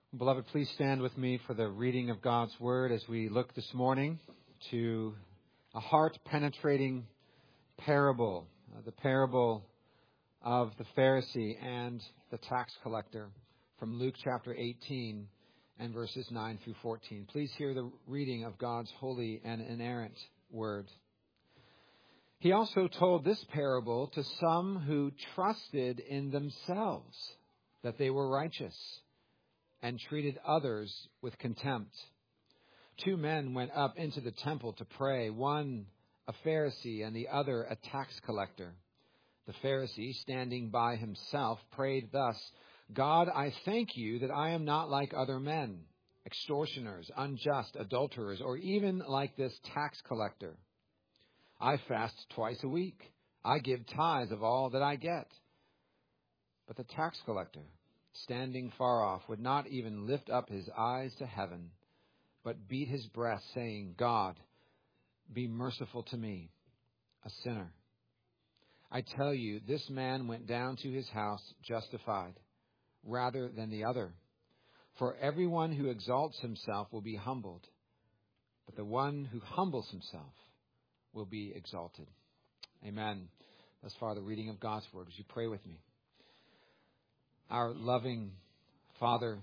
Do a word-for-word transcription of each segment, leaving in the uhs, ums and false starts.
Beloved, please stand with me for the reading of God's Word as we look this morning to a heart-penetrating parable, uh, the parable of the Pharisee and the tax collector from Luke chapter eighteen and verses nine through fourteen. Please hear the reading of God's holy and inerrant Word. He also told this parable to some who trusted in themselves that they were righteous and treated others with contempt. Two men went up into the temple to pray, one a Pharisee and the other a tax collector. The Pharisee, standing by himself, prayed thus, God, I thank you that I am not like other men, extortioners, unjust, adulterers, or even like this tax collector. I fast twice a week. I give tithes of all that I get. But the tax collector, standing far off, would not even lift up his eyes to heaven, but beat his breast, saying, God, be merciful to me, a sinner. I tell you, this man went down to his house justified, rather than the other. For everyone who exalts himself will be humbled, but the one who humbles himself will be exalted. Amen. Thus far, the reading of God's Word. Would you pray with me? Our loving Father,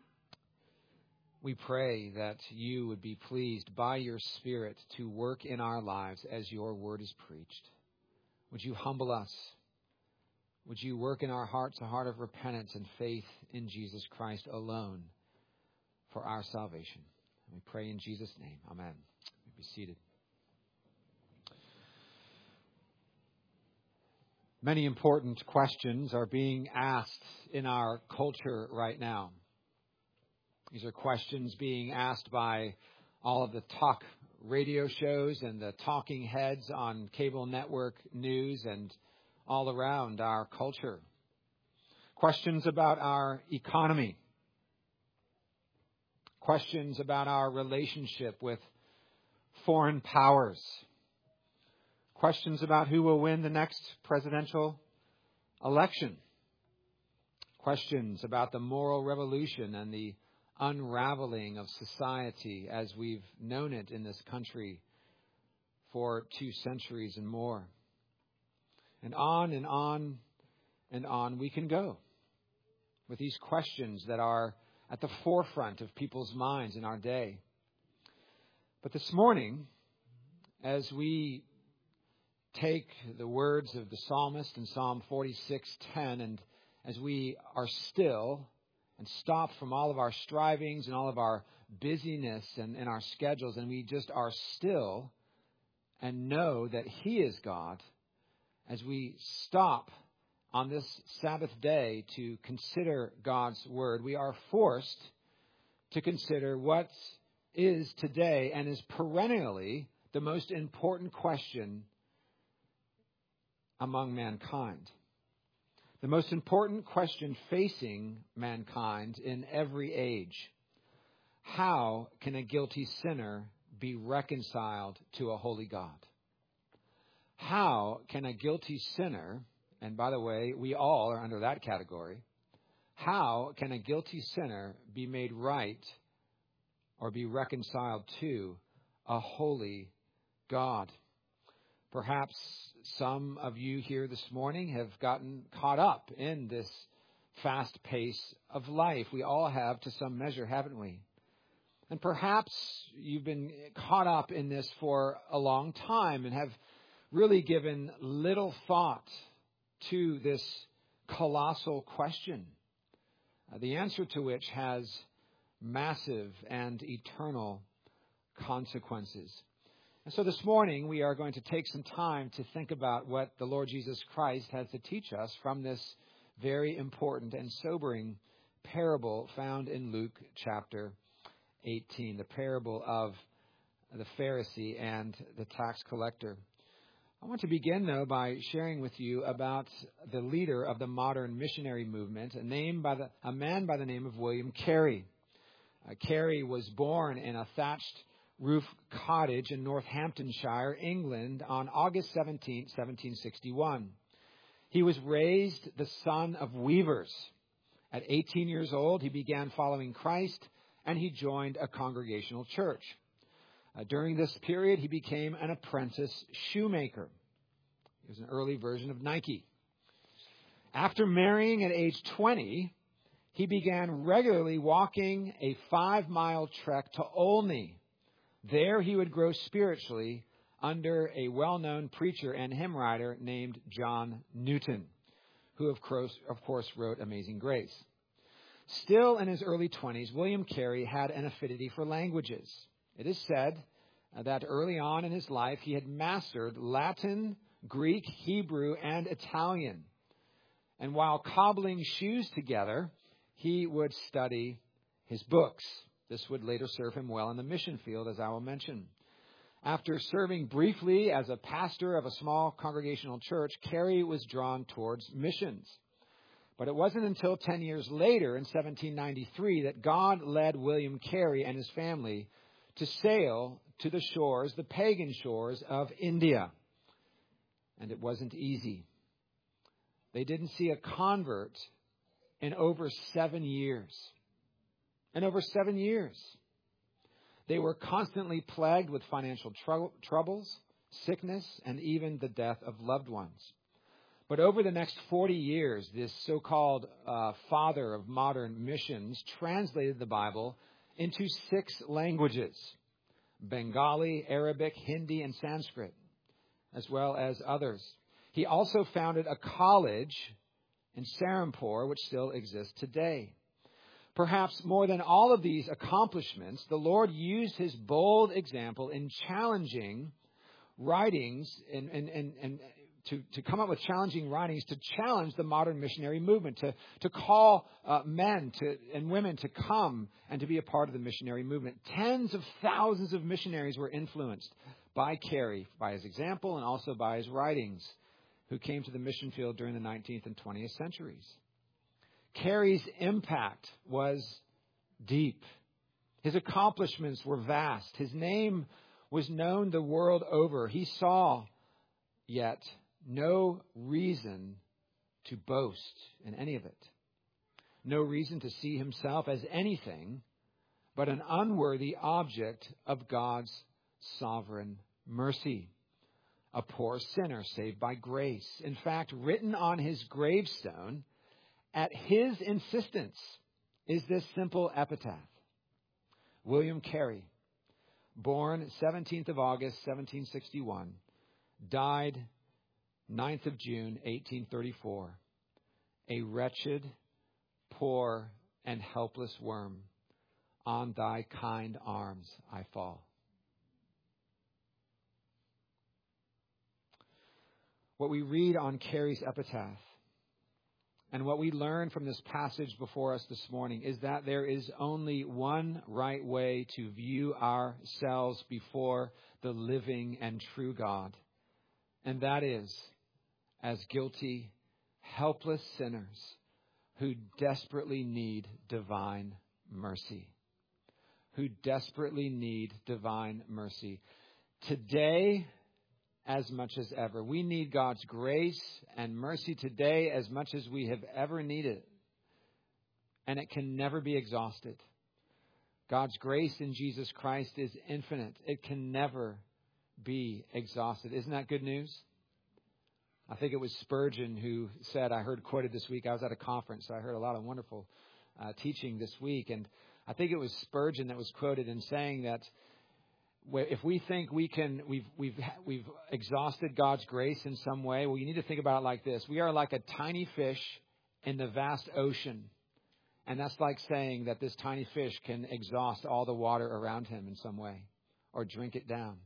we pray that you would be pleased by your Spirit to work in our lives as your word is preached. Would you humble us? Would you work in our hearts a heart of repentance and faith in Jesus Christ alone for our salvation? We pray in Jesus' name. Amen. You be seated. Many important questions are being asked in our culture right now. These are questions being asked by all of the talk radio shows and the talking heads on cable network news and all around our culture. Questions about our economy. Questions about our relationship with foreign powers. Questions about who will win the next presidential election. Questions about the moral revolution and the unraveling of society as we've known it in this country for two centuries and more. And on and on and on we can go with these questions that are at the forefront of people's minds in our day. But this morning, as we take the words of the psalmist in Psalm forty-six ten, and as we are still and stop from all of our strivings and all of our busyness and, and our schedules, and we just are still and know that He is God, as we stop on this Sabbath day to consider God's Word, we are forced to consider what is today and is perennially the most important question among mankind. The most important question facing mankind in every age. How can a guilty sinner be reconciled to a holy God? How can a guilty sinner, and by the way, we all are under that category, how can a guilty sinner be made right or be reconciled to a holy God? Perhaps some of you here this morning have gotten caught up in this fast pace of life. We all have to some measure, haven't we? And perhaps you've been caught up in this for a long time and have really given little thought to this colossal question, uh, the answer to which has massive and eternal consequences. And so this morning, we are going to take some time to think about what the Lord Jesus Christ has to teach us from this very important and sobering parable found in Luke chapter eighteen, the parable of the Pharisee and the tax collector. I want to begin, though, by sharing with you about the leader of the modern missionary movement, a, name by the, a man by the name of William Carey. Uh, Carey was born in a thatched roof cottage in Northamptonshire, England, on August seventeenth, seventeen sixty-one. He was raised the son of weavers At eighteen years old, he began following Christ, and he joined a congregational church. Uh, during this period, he became an apprentice shoemaker. He was an early version of Nike. After marrying at age twenty, he began regularly walking a five-mile trek to Olney. There he would grow spiritually under a well-known preacher and hymn writer named John Newton, who of course, of course wrote Amazing Grace. Still in his early twenties, William Carey had an affinity for languages. It is said that early on in his life, he had mastered Latin, Greek, Hebrew, and Italian. And while cobbling shoes together, he would study his books. This would later serve him well in the mission field, as I will mention. After serving briefly as a pastor of a small congregational church, Carey was drawn towards missions. But it wasn't until ten years later, in seventeen ninety-three, that God led William Carey and his family to sail to the shores, the pagan shores of India. And it wasn't easy. They didn't see a convert in over seven years. In over seven years. They were constantly plagued with financial trou- troubles, sickness, and even the death of loved ones. But over the next forty years, this so-called uh, father of modern missions translated the Bible into six languages: Bengali, Arabic, Hindi, and Sanskrit, as well as others. He also founded a college in Serampore, which still exists today. Perhaps more than all of these accomplishments, the Lord used his bold example in challenging writings and, and, and, and to, to come up with challenging writings to challenge the modern missionary movement, to, to call uh, men to, and women to come and to be a part of the missionary movement. Tens of thousands of missionaries were influenced by Carey, by his example, and also by his writings, who came to the mission field during the nineteenth and twentieth centuries. Carey's impact was deep. His accomplishments were vast. His name was known the world over. He saw, yet, no reason to boast in any of it. No reason to see himself as anything but an unworthy object of God's sovereign mercy. A poor sinner saved by grace. In fact, written on his gravestone, at his insistence, is this simple epitaph. William Carey, born seventeenth of August, seventeen sixty-one, died ninth of June, eighteen thirty-four. A wretched, poor, and helpless worm, on thy kind arms I fall. What we read on Carey's epitaph and what we learn from this passage before us this morning is that there is only one right way to view ourselves before the living and true God. And that is as guilty, helpless sinners who desperately need divine mercy. Who desperately need divine mercy. Today, as much as ever. We need God's grace and mercy today as much as we have ever needed. And it can never be exhausted. God's grace in Jesus Christ is infinite. It can never be exhausted. Isn't that good news? I think it was Spurgeon who said, I heard quoted this week, I was at a conference, so I heard a lot of wonderful uh, teaching this week. And I think it was Spurgeon that was quoted in saying that if we think we can, we've, we've, we've exhausted God's grace in some way, well, you need to think about it like this. We are like a tiny fish in the vast ocean. And that's like saying that this tiny fish can exhaust all the water around him in some way or drink it down.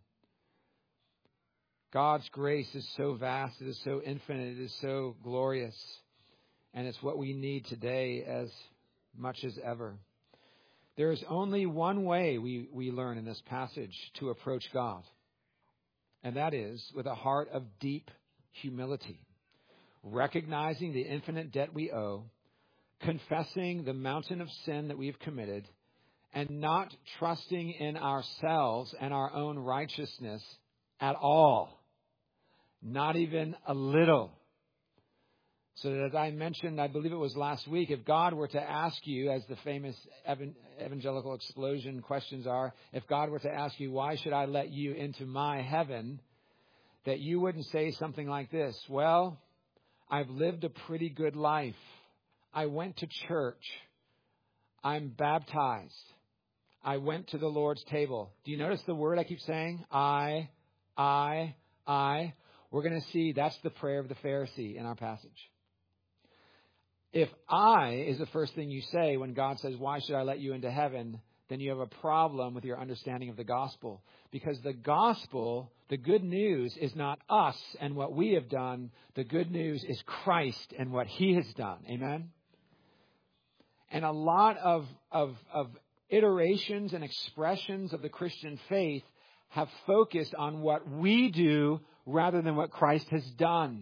God's grace is so vast, it is so infinite, it is so glorious. And it's what we need today as much as ever. There is only one way we, we learn in this passage to approach God. And that is with a heart of deep humility. Recognizing the infinite debt we owe. Confessing the mountain of sin that we have committed. And not trusting in ourselves and our own righteousness at all. Not even a little. So that as I mentioned, I believe it was last week, if God were to ask you, as the famous evan- evangelical explosion questions are, if God were to ask you, why should I let you into my heaven? That you wouldn't say something like this: well, I've lived a pretty good life. I went to church. I'm baptized. I went to the Lord's table. Do you notice the word I keep saying? I, I, I. We're going to see that's the prayer of the Pharisee in our passage. If I is the first thing you say when God says, why should I let you into heaven? Then you have a problem with your understanding of the gospel. Because the gospel, the good news, is not us and what we have done. The good news is Christ and what he has done. Amen? And a lot of, of, of iterations and expressions of the Christian faith have focused on what we do rather than what Christ has done.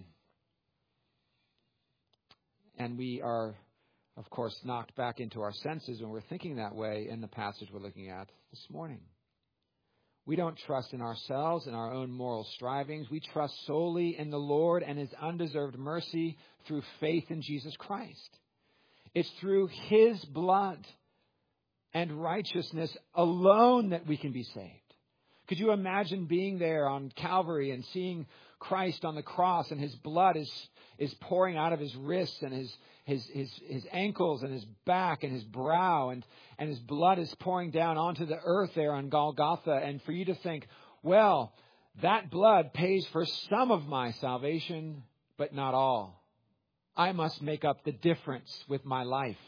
And we are, of course, knocked back into our senses when we're thinking that way in the passage we're looking at this morning. We don't trust in ourselves and our own moral strivings. We trust solely in the Lord and his undeserved mercy through faith in Jesus Christ. It's through his blood and righteousness alone that we can be saved. Could you imagine being there on Calvary and seeing Christ on the cross, and his blood is is pouring out of his wrists and his his his his ankles and his back and his brow, and and his blood is pouring down onto the earth there on Golgotha, and for you to think, well, that blood pays for some of my salvation, but not all. I must make up the difference with my life.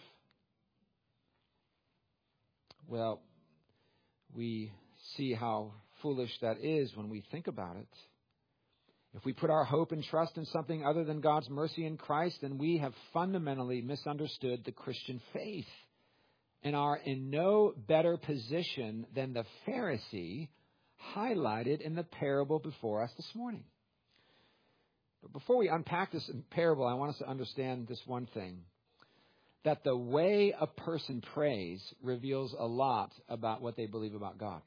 Well, we see how foolish that is when we think about it. If we put our hope and trust in something other than God's mercy in Christ, then we have fundamentally misunderstood the Christian faith and are in no better position than the Pharisee highlighted in the parable before us this morning. But before we unpack this parable, I want us to understand this one thing: that the way a person prays reveals a lot about what they believe about God.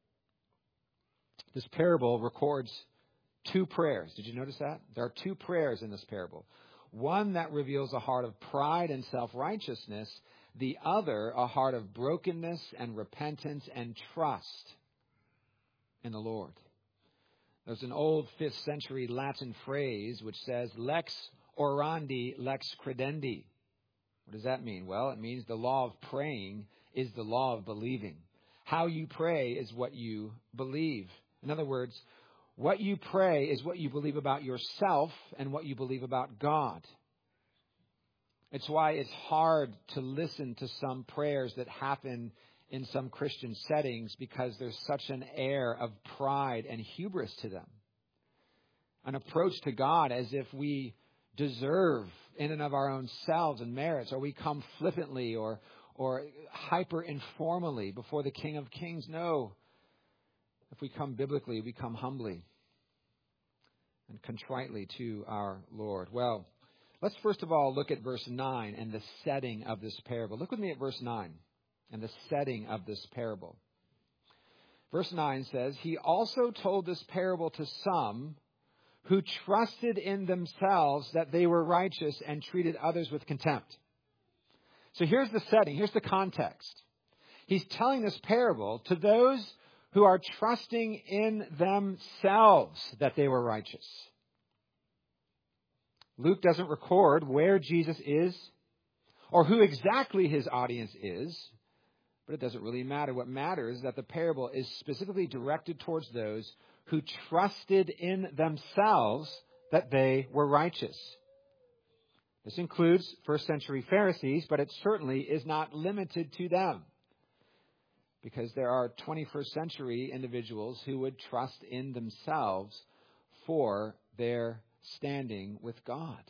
This parable records two prayers. Did you notice that? There are two prayers in this parable. One that reveals a heart of pride and self-righteousness. The other, a heart of brokenness and repentance and trust in the Lord. There's an old fifth century Latin phrase which says, lex orandi, lex credendi. What does that mean? Well, it means the law of praying is the law of believing. How you pray is what you believe. In other words, what you pray is what you believe about yourself and what you believe about God. It's why it's hard to listen to some prayers that happen in some Christian settings, because there's such an air of pride and hubris to them. An approach to God as if we deserve in and of our own selves and merits, or we come flippantly or or hyper informally before the King of Kings. No. If we come biblically, we come humbly and contritely to our Lord. Well, let's first of all look at verse nine and the setting of this parable. Look with me at verse nine and the setting of this parable. Verse nine says, he also told this parable to some who trusted in themselves that they were righteous and treated others with contempt. So here's the setting. Here's the context. He's telling this parable to those who are trusting in themselves that they were righteous. Luke doesn't record where Jesus is or who exactly his audience is, but it doesn't really matter. What matters is that the parable is specifically directed towards those who trusted in themselves that they were righteous. This includes first century Pharisees, but it certainly is not limited to them, because there are twenty-first century individuals who would trust in themselves for their standing with God.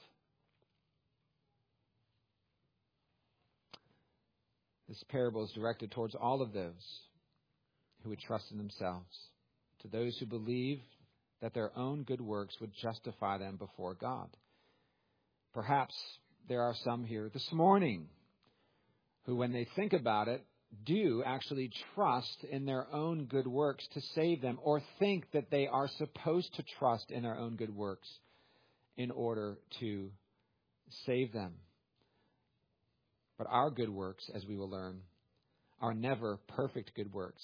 This parable is directed towards all of those who would trust in themselves, to those who believe that their own good works would justify them before God. Perhaps there are some here this morning who, when they think about it, do actually trust in their own good works to save them, or think that they are supposed to trust in their own good works in order to save them. But our good works, as we will learn, are never perfect good works.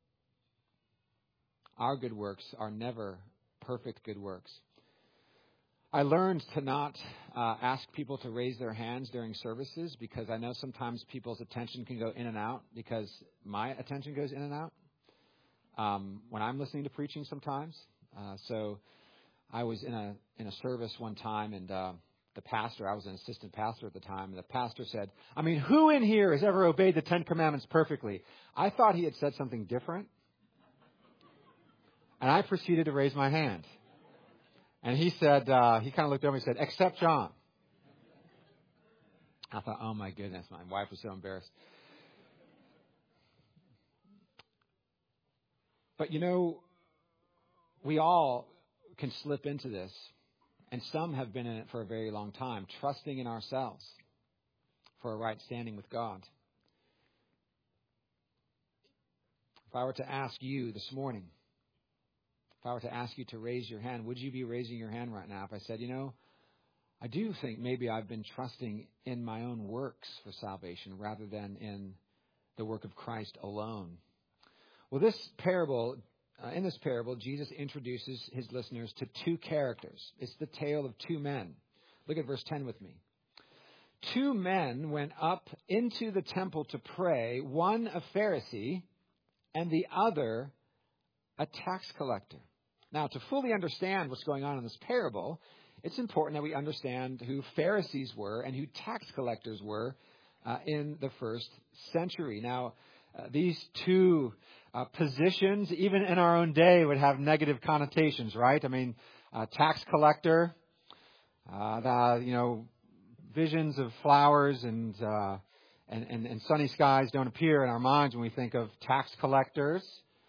Our good works are never perfect good works. I learned to not uh, ask people to raise their hands during services because I know sometimes people's attention can go in and out because my attention goes in and out um, when I'm listening to preaching sometimes. Uh, so I was in a in a service one time, and uh, the pastor, I was an assistant pastor at the time, and the pastor said, I mean, who in here has ever obeyed the Ten Commandments perfectly? I thought he had said something different, and I proceeded to raise my hand. And he said, uh, he kind of looked over and said, except John. I thought, oh my goodness, my wife was so embarrassed. But you know, we all can slip into this, and some have been in it for a very long time, trusting in ourselves for a right standing with God. If I were to ask you this morning, if I were to ask you to raise your hand, would you be raising your hand right now if I said, you know, I do think maybe I've been trusting in my own works for salvation rather than in the work of Christ alone? Well, this parable, uh, in this parable, Jesus introduces his listeners to two characters. It's the tale of two men. Look at verse ten with me. Two men went up into the temple to pray, one a Pharisee and the other a tax collector. Now, to fully understand what's going on in this parable, it's important that we understand who Pharisees were and who tax collectors were uh, in the first century. Now, uh, these two uh, positions, even in our own day, would have negative connotations, right? I mean, uh, tax collector, uh, the, you know, visions of flowers and, uh, and, and, and sunny skies don't appear in our minds when we think of tax collectors.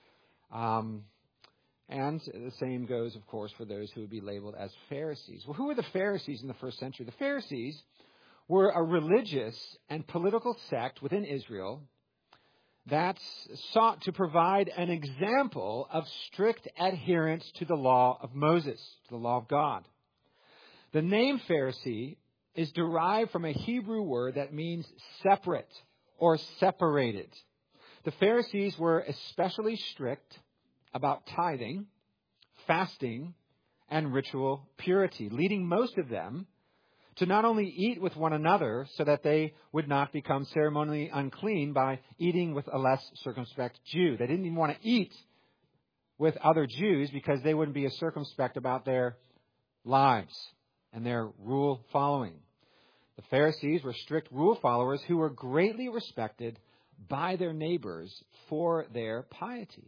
Um, and the same goes, of course, for those who would be labeled as Pharisees. Well, who were the Pharisees in the first century? The Pharisees were a religious and political sect within Israel that sought to provide an example of strict adherence to the law of Moses, to the law of God. The name Pharisee is derived from a Hebrew word that means separate or separated. The Pharisees were especially strict about tithing, fasting, and ritual purity, leading most of them to not only eat with one another so that they would not become ceremonially unclean by eating with a less circumspect Jew. They didn't even want to eat with other Jews because they wouldn't be as circumspect about their lives and their rule following. The Pharisees were strict rule followers who were greatly respected by their neighbors for their piety.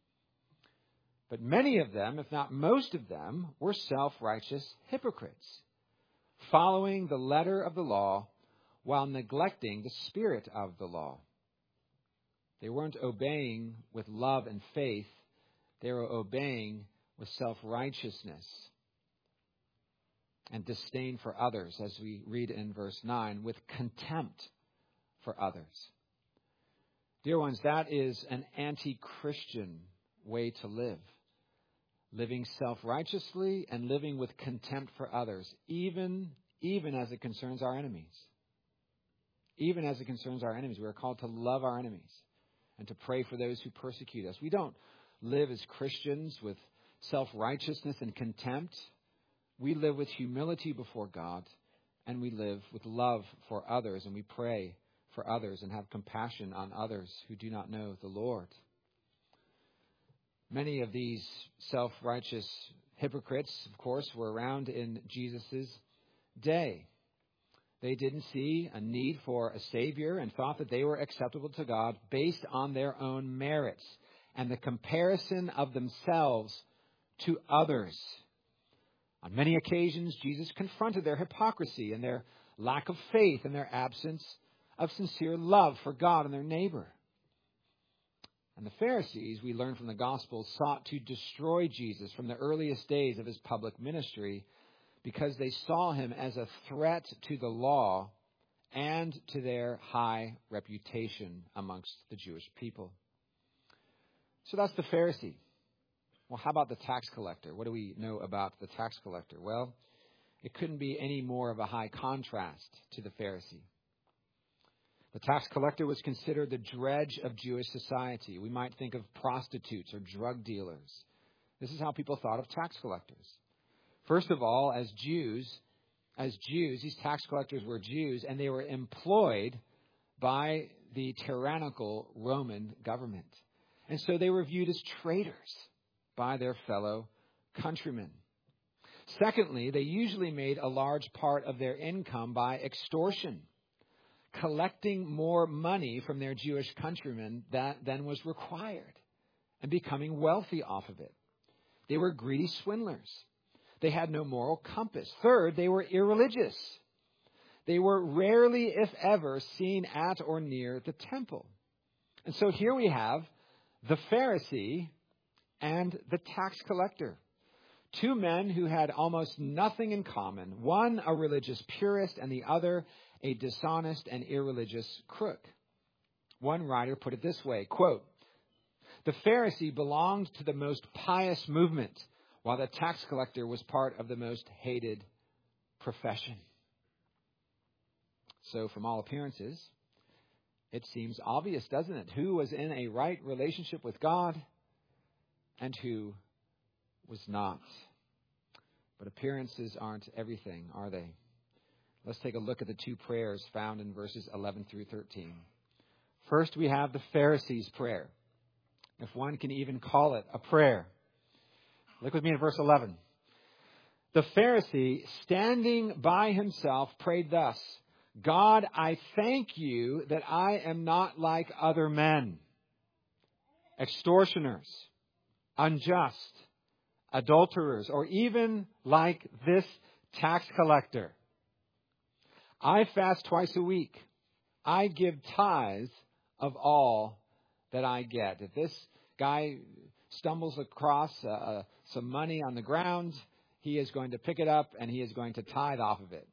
But many of them, if not most of them, were self-righteous hypocrites, following the letter of the law while neglecting the spirit of the law. They weren't obeying with love and faith. They were obeying with self-righteousness and disdain for others, as we read in verse nine, with contempt for others. Dear ones, that is an anti-Christian way to live. Living self-righteously and living with contempt for others, even, even as it concerns our enemies. Even as it concerns our enemies. We are called to love our enemies and to pray for those who persecute us. We don't live as Christians with self-righteousness and contempt. We live with humility before God, and we live with love for others, and we pray for others and have compassion on others who do not know the Lord. Many of these self-righteous hypocrites, of course, were around in Jesus' day. They didn't see a need for a Savior and thought that they were acceptable to God based on their own merits and the comparison of themselves to others. On many occasions, Jesus confronted their hypocrisy and their lack of faith and their absence of sincere love for God and their neighbor. And the Pharisees, we learn from the Gospels, sought to destroy Jesus from the earliest days of his public ministry because they saw him as a threat to the law and to their high reputation amongst the Jewish people. So that's the Pharisee. Well, how about the tax collector? What do we know about the tax collector? Well, It couldn't be any more of a high contrast to the Pharisee. The tax collector was considered the dredge of Jewish society. We might think of prostitutes or drug dealers. This is how people thought of tax collectors. First of all, as Jews, as Jews, these tax collectors were Jews, and they were employed by the tyrannical Roman government. And so they were viewed as traitors by their fellow countrymen. Secondly, they usually made a large part of their income by extortion, collecting more money from their Jewish countrymen than was required and becoming wealthy off of it. They were greedy swindlers. They had no moral compass. Third, they were irreligious. They were rarely, if ever, seen at or near the temple. And so here we have the Pharisee and the tax collector. Two men who had almost nothing in common. One a religious purist and the other a dishonest and irreligious crook. One writer put it this way, quote, "The Pharisee belonged to the most pious movement, while the tax collector was part of the most hated profession." So from all appearances, it seems obvious, doesn't it? Who was in a right relationship with God and who was not. But appearances aren't everything, are they? Let's take a look at the two prayers found in verses eleven through thirteen. First, we have the Pharisee's prayer, if one can even call it a prayer. Look with me at verse eleven. The Pharisee, standing by himself, prayed thus, "God, I thank you that I am not like other men, extortioners, unjust, adulterers, or even like this tax collector. I fast twice a week. I give tithes of all that I get." If this guy stumbles across uh, some money on the ground, he is going to pick it up and he is going to tithe off of it.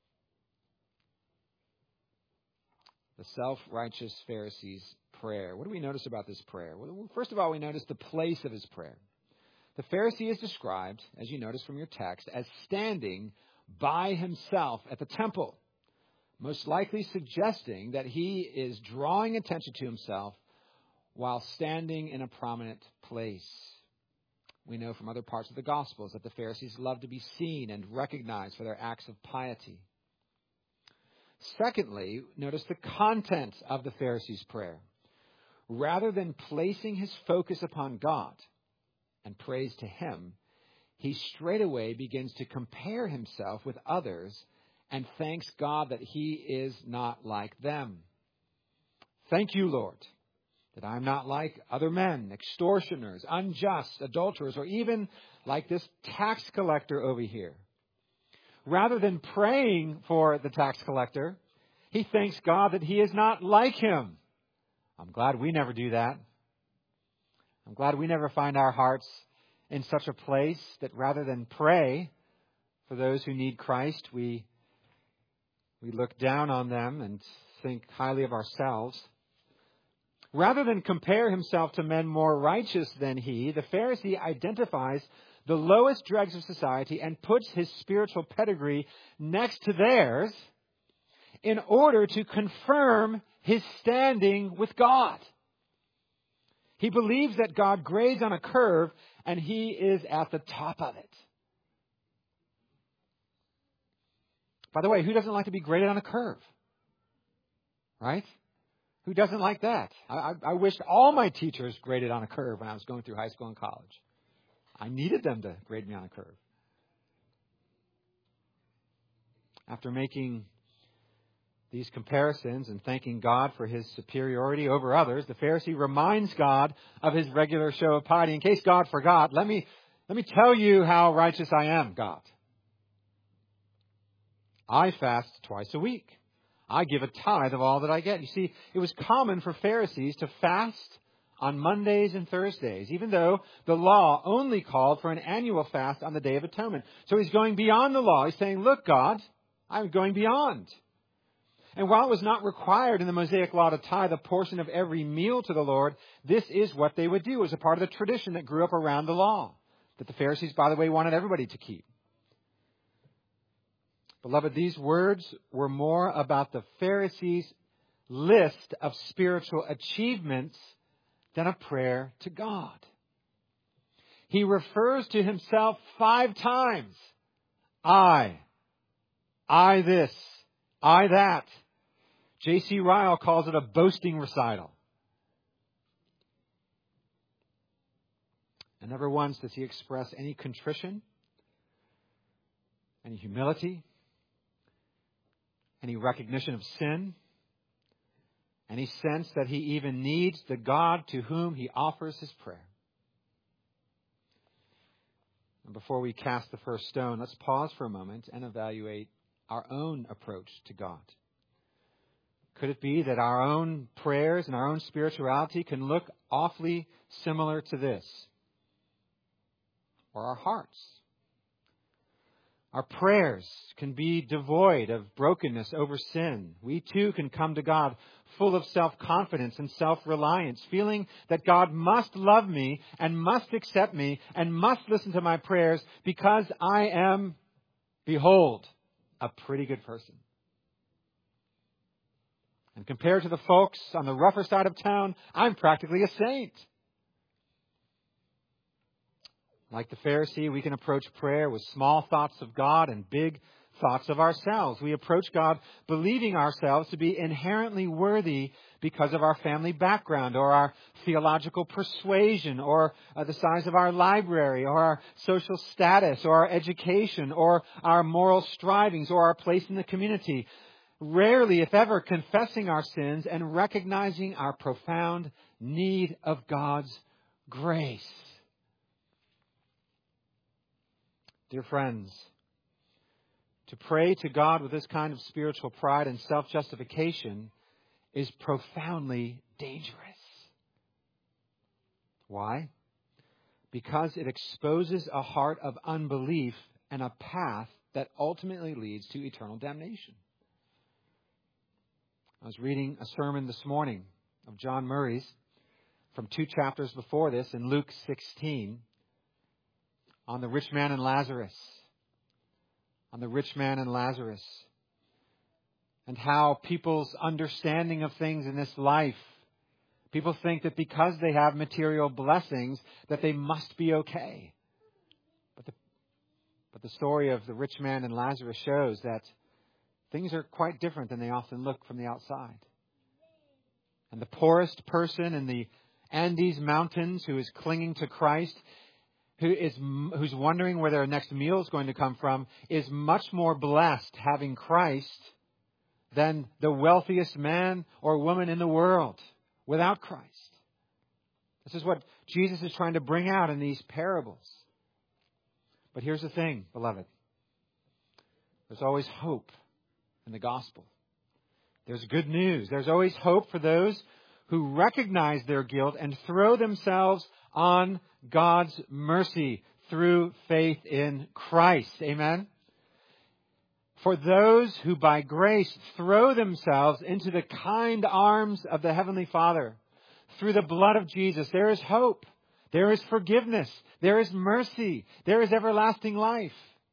The self-righteous Pharisee's prayer. What do we notice about this prayer? Well, first of all, we notice the place of his prayer. The Pharisee is described, as you notice from your text, as standing by himself at the temple, most likely suggesting that he is drawing attention to himself while standing in a prominent place. We know from other parts of the Gospels that the Pharisees loved to be seen and recognized for their acts of piety. Secondly, notice the content of the Pharisee's prayer. Rather than placing his focus upon God and praise to him, he straightaway begins to compare himself with others and thanks God that he is not like them. "Thank you, Lord, that I'm not like other men, extortioners, unjust, adulterers, or even like this tax collector over here." Rather than praying for the tax collector, he thanks God that he is not like him. I'm glad we never do that. I'm glad we never find our hearts in such a place that rather than pray for those who need Christ, we we look down on them and think highly of ourselves. Rather than compare himself to men more righteous than he, the Pharisee identifies the lowest dregs of society and puts his spiritual pedigree next to theirs in order to confirm his standing with God. He believes that God grades on a curve and he is at the top of it. By the way, who doesn't like to be graded on a curve? Right? Who doesn't like that? I, I, I wished all my teachers graded on a curve when I was going through high school and college. I needed them to grade me on a curve. After making these comparisons and thanking God for his superiority over others, the Pharisee reminds God of his regular show of piety. In case God forgot, let me, let me tell you how righteous I am, God. I fast twice a week. I give a tithe of all that I get. You see, it was common for Pharisees to fast on Mondays and Thursdays, even though the law only called for an annual fast on the Day of Atonement. So he's going beyond the law. He's saying, look, God, I'm going beyond. And while it was not required in the Mosaic law to tithe a portion of every meal to the Lord, this is what they would do. It was a part of the tradition that grew up around the law, that the Pharisees, by the way, wanted everybody to keep. Beloved, these words were more about the Pharisees' list of spiritual achievements than a prayer to God. He refers to himself five times. I. I this. I that. J C Ryle calls it a boasting recital. And never once does he express any contrition, any humility, any recognition of sin, any sense that he even needs the God to whom he offers his prayer. And before we cast the first stone, let's pause for a moment and evaluate our own approach to God. Could it be that our own prayers and our own spirituality can look awfully similar to this? Or our hearts? Our prayers can be devoid of brokenness over sin. We too can come to God full of self-confidence and self-reliance, feeling that God must love me and must accept me and must listen to my prayers because I am, behold, a pretty good person. And compared to the folks on the rougher side of town, I'm practically a saint. Like the Pharisee, we can approach prayer with small thoughts of God and big thoughts of ourselves. We approach God believing ourselves to be inherently worthy because of our family background or our theological persuasion or uh, the size of our library or our social status or our education or our moral strivings or our place in the community. Rarely, if ever, confessing our sins and recognizing our profound need of God's grace. Dear friends, to pray to God with this kind of spiritual pride and self-justification is profoundly dangerous. Why? Because it exposes a heart of unbelief and a path that ultimately leads to eternal damnation. I was reading a sermon this morning of John Murray's from two chapters before this in Luke sixteen. On the rich man and Lazarus. On the rich man and Lazarus. And how people's understanding of things in this life. People think that because they have material blessings, that they must be okay. But the, but the story of the rich man and Lazarus shows that things are quite different than they often look from the outside. And the poorest person in the Andes Mountains who is clinging to Christ, who is who's wondering where their next meal is going to come from, is much more blessed having Christ than the wealthiest man or woman in the world without Christ. This is what Jesus is trying to bring out in these parables. But here's the thing, beloved. There's always hope in the gospel. There's good news. There's always hope for those who recognize their guilt and throw themselves on God's mercy through faith in Christ. Amen? For those who by grace throw themselves into the kind arms of the Heavenly Father through the blood of Jesus, there is hope. There is forgiveness. There is mercy. There is everlasting life.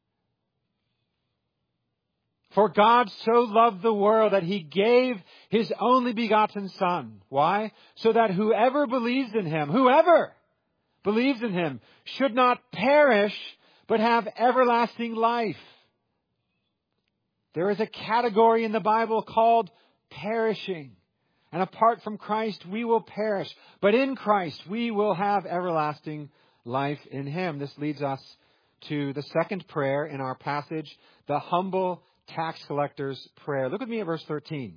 For God so loved the world that He gave His only begotten Son. Why? So that whoever believes in Him, whoever believes in Him, should not perish, but have everlasting life. There is a category in the Bible called perishing. And apart from Christ, we will perish. But in Christ, we will have everlasting life in Him. This leads us to the second prayer in our passage, the humble tax collector's prayer. Look with me at verse thirteen.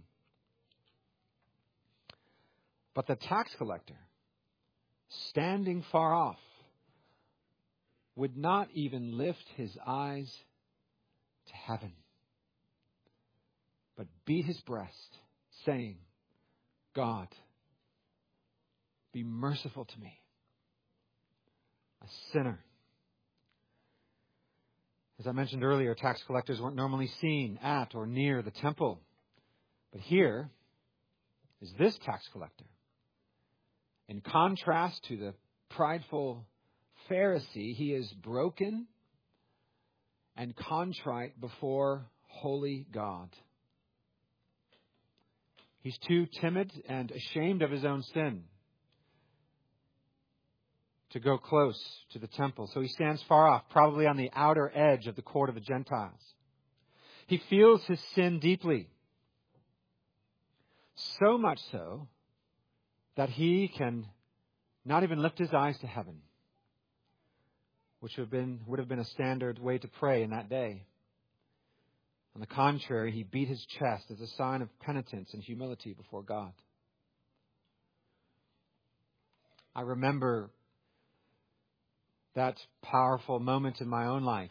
But the tax collector, standing far off, would not even lift his eyes to heaven, but beat his breast, saying, God, be merciful to me, a sinner. As I mentioned earlier, tax collectors weren't normally seen at or near the temple. But here is this tax collector. In contrast to the prideful Pharisee, he is broken and contrite before holy God. He's too timid and ashamed of his own sin to go close to the temple. So he stands far off, probably on the outer edge of the court of the Gentiles. He feels his sin deeply. So much so that he can not even lift his eyes to heaven, which would have been, would have been a standard way to pray in that day. On the contrary, he beat his chest as a sign of penitence and humility before God. I remember that powerful moment in my own life.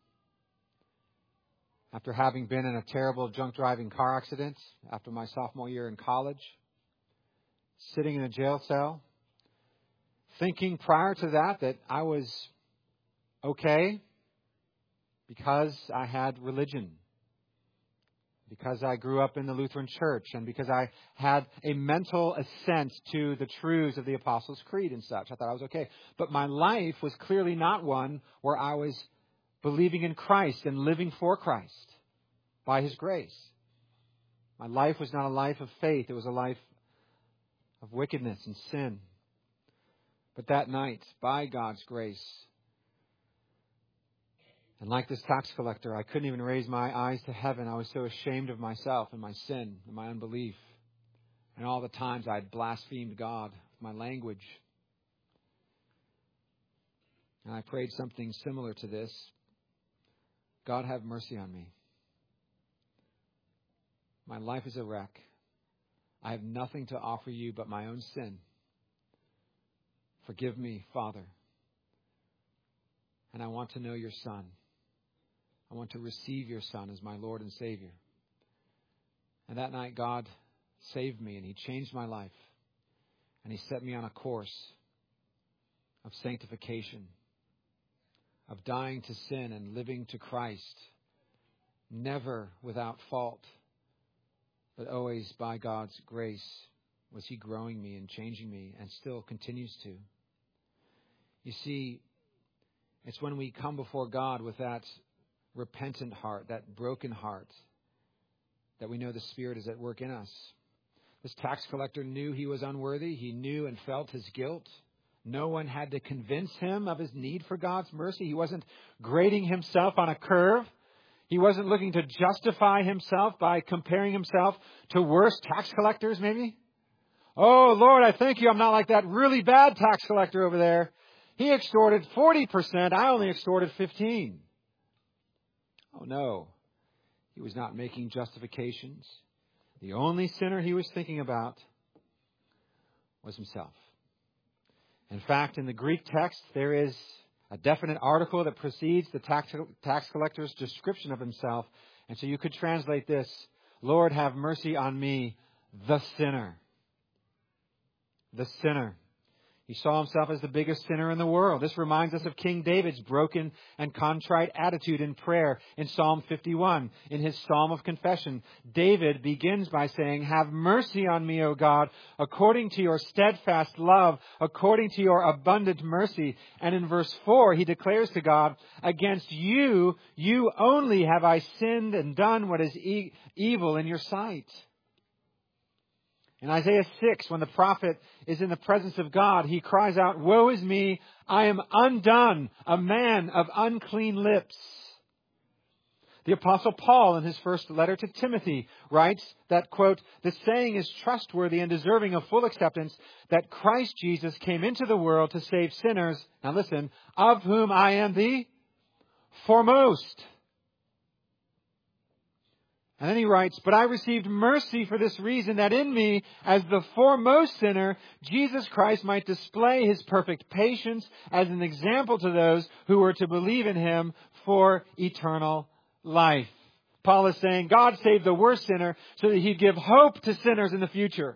After having been in a terrible drunk driving car accident after my sophomore year in college, sitting in a jail cell, thinking prior to that that I was okay because I had religion, because I grew up in the Lutheran Church, and because I had a mental assent to the truths of the Apostles' Creed and such. I thought I was okay. But my life was clearly not one where I was believing in Christ and living for Christ by His grace. My life was not a life of faith. It was a life of wickedness and sin. But that night, by God's grace, and like this tax collector, I couldn't even raise my eyes to heaven. I was so ashamed of myself and my sin and my unbelief, and all the times I had blasphemed God with my language. And I prayed something similar to this. God, have mercy on me. My life is a wreck. I have nothing to offer you but my own sin. Forgive me, Father. And I want to know your Son. I want to receive your Son as my Lord and Savior. And that night, God saved me, and He changed my life. And He set me on a course of sanctification, of dying to sin and living to Christ, never without fault, but always by God's grace was He growing me and changing me, and still continues to. You see, it's when we come before God with that repentant heart, that broken heart, that we know the Spirit is at work in us. This tax collector knew he was unworthy. He knew and felt his guilt. No one had to convince him of his need for God's mercy. He wasn't grading himself on a curve. He wasn't looking to justify himself by comparing himself to worse tax collectors, maybe. Oh, Lord, I thank you I'm not like that really bad tax collector over there. He extorted forty percent. I only extorted fifteen. Oh, no. He was not making justifications. The only sinner he was thinking about was himself. In fact, in the Greek text, there is a definite article that precedes the tax, tax collector's description of himself. And so you could translate this, Lord, have mercy on me, the sinner. The sinner. He saw himself as the biggest sinner in the world. This reminds us of King David's broken and contrite attitude in prayer in Psalm fifty-one. In his Psalm of Confession, David begins by saying, have mercy on me, O God, according to your steadfast love, according to your abundant mercy. And in verse four, he declares to God, against you, you only have I sinned and done what is e- evil in your sight. In Isaiah six, when the prophet is in the presence of God, he cries out, woe is me, I am undone, a man of unclean lips. The Apostle Paul, in his first letter to Timothy, writes that, quote, the saying is trustworthy and deserving of full acceptance, that Christ Jesus came into the world to save sinners, now listen, of whom I am the foremost. And then he writes, but I received mercy for this reason, that in me, as the foremost sinner, Jesus Christ might display His perfect patience as an example to those who were to believe in Him for eternal life. Paul is saying God saved the worst sinner so that He'd give hope to sinners in the future.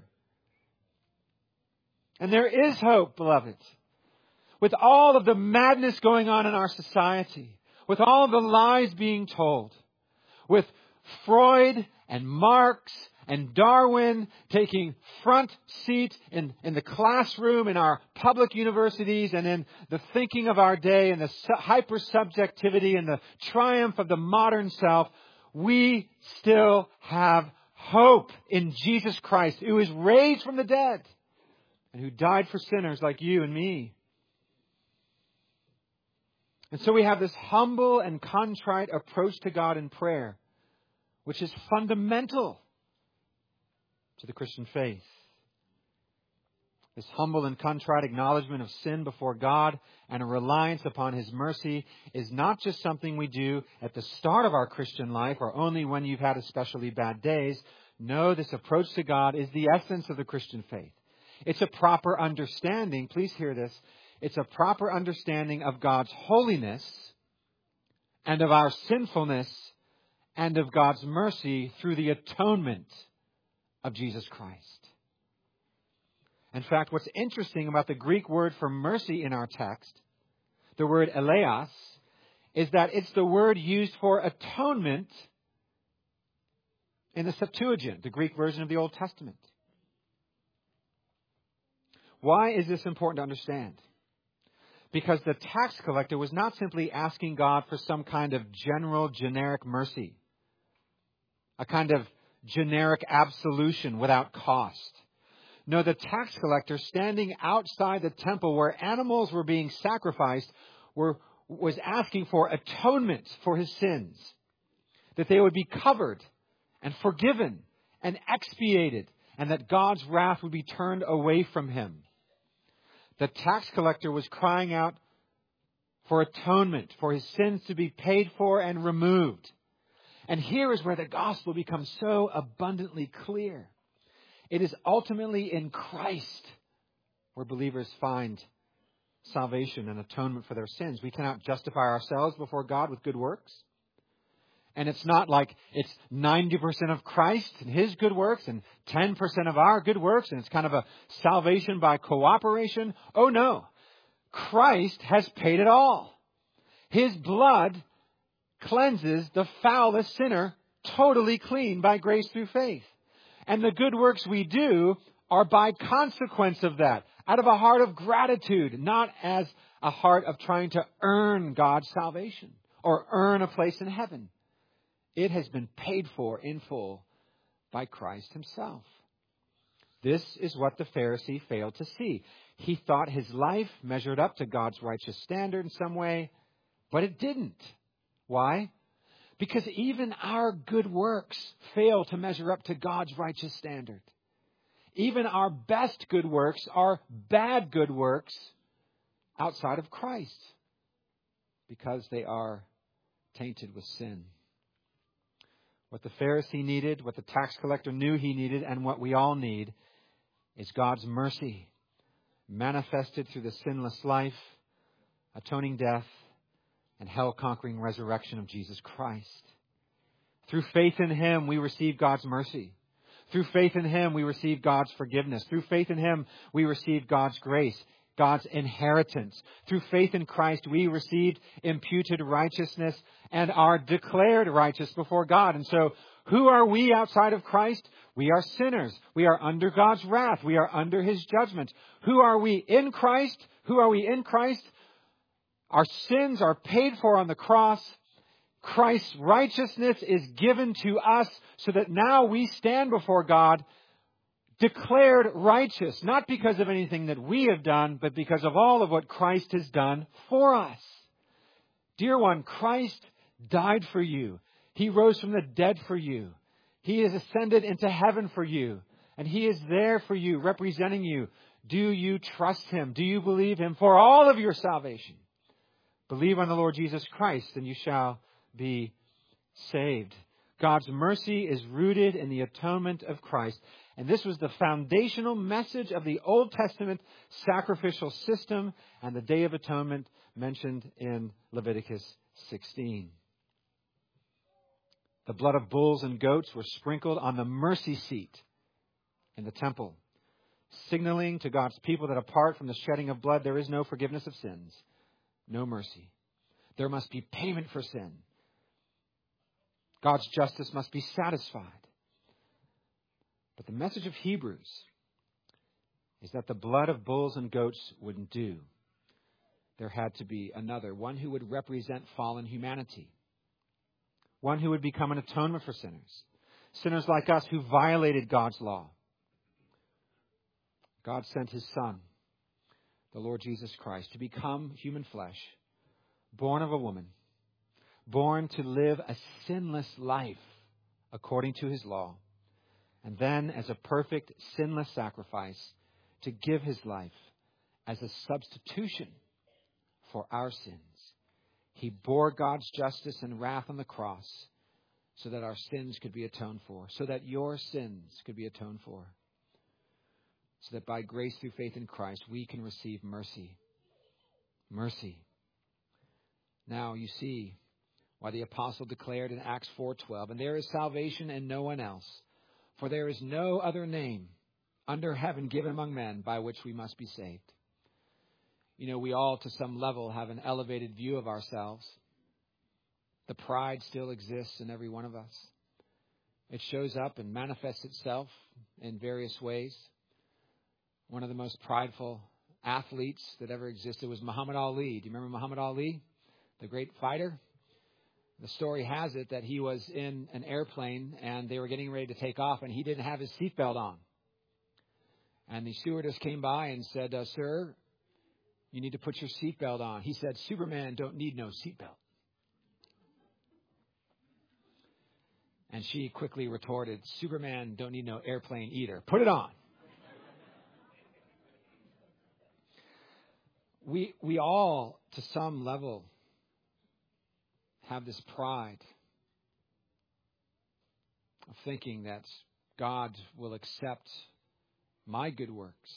And there is hope, beloved. With all of the madness going on in our society, with all the lies being told, with Freud and Marx and Darwin taking front seat in, in the classroom, in our public universities, and in the thinking of our day, and the hyper-subjectivity and the triumph of the modern self, we still have hope in Jesus Christ, who is raised from the dead and who died for sinners like you and me. And so we have this humble and contrite approach to God in prayer, which is fundamental to the Christian faith. This humble and contrite acknowledgement of sin before God and a reliance upon His mercy is not just something we do at the start of our Christian life or only when you've had especially bad days. No, this approach to God is the essence of the Christian faith. It's a proper understanding, please hear this, it's a proper understanding of God's holiness and of our sinfulness and of God's mercy through the atonement of Jesus Christ. In fact, what's interesting about the Greek word for mercy in our text, the word eleos, is that it's the word used for atonement in the Septuagint, the Greek version of the Old Testament. Why is this important to understand? Because the tax collector was not simply asking God for some kind of general, generic mercy, a kind of generic absolution without cost. No, the tax collector, standing outside the temple where animals were being sacrificed, were, was asking for atonement for his sins, that they would be covered and forgiven and expiated, and that God's wrath would be turned away from him. The tax collector was crying out for atonement, for his sins to be paid for and removed. And here is where the gospel becomes so abundantly clear. It is ultimately in Christ where believers find salvation and atonement for their sins. We cannot justify ourselves before God with good works. And it's not like it's ninety percent of Christ and His good works and ten percent of our good works, and it's kind of a salvation by cooperation. Oh no. Christ has paid it all. His blood cleanses the foulest sinner totally clean by grace through faith. And the good works we do are by consequence of that, out of a heart of gratitude, not as a heart of trying to earn God's salvation or earn a place in heaven. It has been paid for in full by Christ Himself. This is what the Pharisee failed to see. He thought his life measured up to God's righteous standard in some way, but it didn't. Why? Because even our good works fail to measure up to God's righteous standard. Even our best good works are bad good works outside of Christ, because they are tainted with sin. What the Pharisee needed, what the tax collector knew he needed, and what we all need is God's mercy, manifested through the sinless life, atoning death, and hell-conquering resurrection of Jesus Christ. Through faith in Him, we receive God's mercy. Through faith in Him, we receive God's forgiveness. Through faith in Him, we receive God's grace, God's inheritance. Through faith in Christ, we received imputed righteousness and are declared righteous before God. And so, who are we outside of Christ? We are sinners. We are under God's wrath. We are under His judgment. Who are we in Christ? Who are we in Christ? Our sins are paid for on the cross. Christ's righteousness is given to us so that now we stand before God declared righteous, not because of anything that we have done, but because of all of what Christ has done for us. Dear one, Christ died for you. He rose from the dead for you. He has ascended into heaven for you. And He is there for you, representing you. Do you trust Him? Do you believe Him for all of your salvation? Believe on the Lord Jesus Christ, and you shall be saved. God's mercy is rooted in the atonement of Christ. And this was the foundational message of the Old Testament sacrificial system and the Day of Atonement mentioned in Leviticus sixteen. The blood of bulls and goats were sprinkled on the mercy seat in the temple, signaling to God's people that apart from the shedding of blood, there is no forgiveness of sins. No mercy. There must be payment for sin. God's justice must be satisfied. But the message of Hebrews is that the blood of bulls and goats wouldn't do. There had to be another, one who would represent fallen humanity. one who would become an atonement for sinners, sinners like us who violated God's law. God sent his Son, the Lord Jesus Christ, to become human flesh, born of a woman, born to live a sinless life according to his law, and then as a perfect, sinless sacrifice, to give his life as a substitution for our sins. He bore God's justice and wrath on the cross so that our sins could be atoned for, so that your sins could be atoned for, so that by grace through faith in Christ, we can receive mercy. Mercy. Now you see why the apostle declared in Acts four twelve, and there is salvation in no one else, for there is no other name under heaven given among men by which we must be saved. You know, we all to some level have an elevated view of ourselves. The pride still exists in every one of us. It shows up and manifests itself in various ways. One of the most prideful athletes that ever existed was Muhammad Ali. Do you remember Muhammad Ali, the great fighter? The story has it that he was in an airplane and they were getting ready to take off and he didn't have his seatbelt on. And the stewardess came by and said, uh, sir, you need to put your seatbelt on. He said, Superman don't need no seatbelt. And she quickly retorted, Superman don't need no airplane either. Put it on. We we all, to some level, have this pride of thinking that God will accept my good works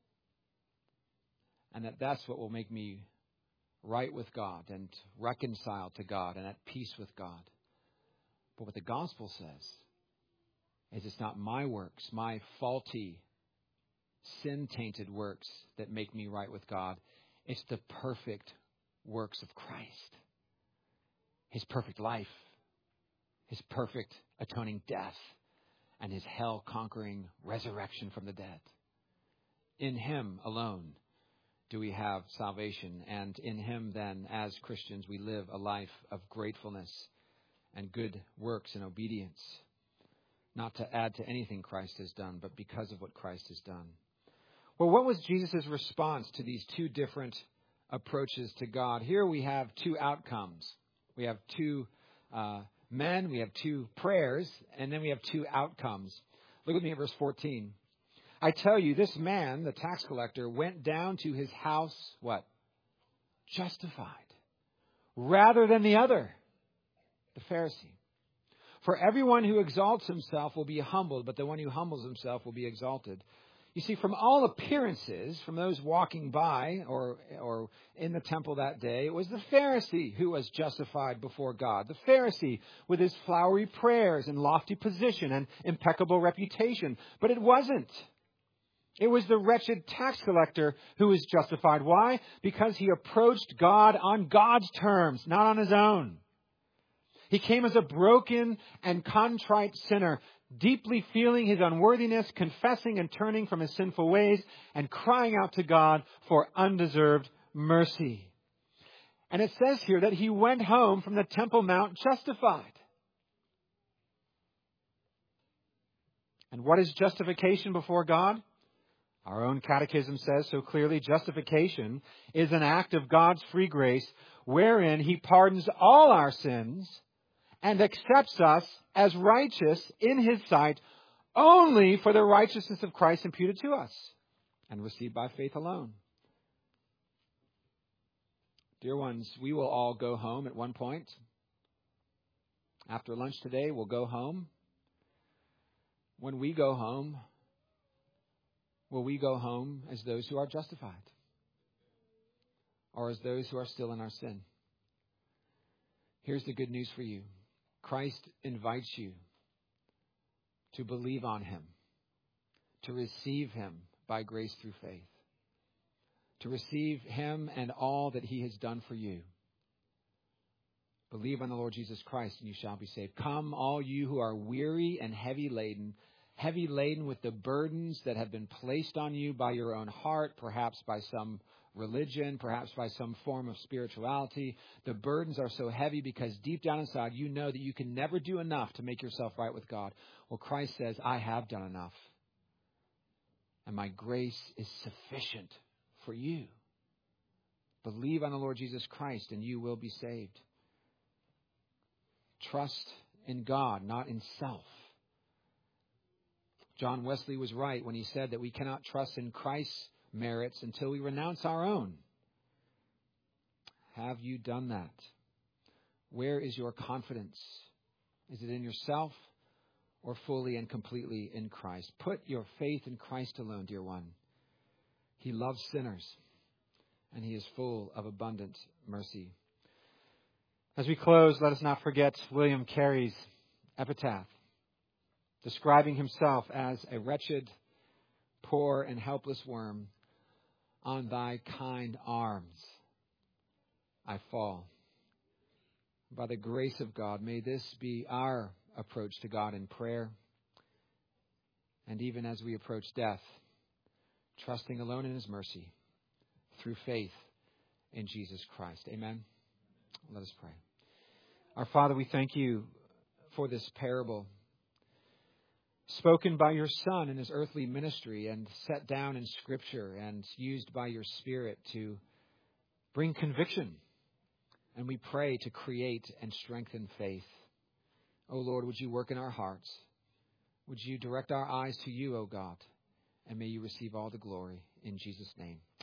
and that that's what will make me right with God and reconciled to God and at peace with God. But what the gospel says is it's not my works, my faulty, sin-tainted works that make me right with God. It's the perfect works of Christ. His perfect life, his perfect atoning death, and his hell-conquering resurrection from the dead. In him alone do we have salvation, and in him then, as Christians, we live a life of gratefulness and good works and obedience, not to add to anything Christ has done, but because of what Christ has done. Well, what was Jesus' response to these two different approaches to God? Here we have two outcomes. We have two uh, men, we have two prayers, and then we have two outcomes. Look with me at verse fourteen. I tell you, this man, the tax collector, went down to his house, what? Justified. Rather than the other, the Pharisee. For everyone who exalts himself will be humbled, but the one who humbles himself will be exalted. You see, from all appearances, from those walking by or or in the temple that day, it was the Pharisee who was justified before God. The Pharisee with his flowery prayers and lofty position and impeccable reputation. But it wasn't. It was the wretched tax collector who was justified. Why? Because he approached God on God's terms, not on his own. He came as a broken and contrite sinner, deeply feeling his unworthiness, confessing and turning from his sinful ways, and crying out to God for undeserved mercy. And it says here that he went home from the Temple Mount justified. And what is justification before God? Our own catechism says so clearly, justification is an act of God's free grace wherein he pardons all our sins and accepts us as righteous in his sight only for the righteousness of Christ imputed to us and received by faith alone. Dear ones, we will all go home at one point. After lunch today, we'll go home. When we go home, will we go home as those who are justified? Or as those who are still in our sin? Here's the good news for you. Christ invites you to believe on him, to receive him by grace through faith, to receive him and all that he has done for you. Believe on the Lord Jesus Christ and you shall be saved. Come, all you who are weary and heavy laden, heavy laden with the burdens that have been placed on you by your own heart, perhaps by some religion, perhaps by some form of spirituality. The burdens are so heavy because deep down inside you know that you can never do enough to make yourself right with God. Well, Christ says, I have done enough. And my grace is sufficient for you. Believe on the Lord Jesus Christ and you will be saved. Trust in God, not in self. John Wesley was right when he said that we cannot trust in Christ's merits until we renounce our own. Have you done that? Where is your confidence? Is it in yourself or fully and completely in Christ? Put your faith in Christ alone, dear one. He loves sinners, and He is full of abundant mercy. As we close, let us not forget William Carey's epitaph, describing himself as a wretched, poor, and helpless worm. On thy kind arms I fall. By the grace of God, may this be our approach to God in prayer. And even as we approach death, trusting alone in His mercy through faith in Jesus Christ. Amen. Let us pray. Our Father, we thank you for this parable spoken by your Son in His earthly ministry and set down in Scripture and used by your Spirit to bring conviction. And we pray to create and strengthen faith. Oh Lord, would you work in our hearts? Would you direct our eyes to you, O God? And may you receive all the glory in Jesus' name.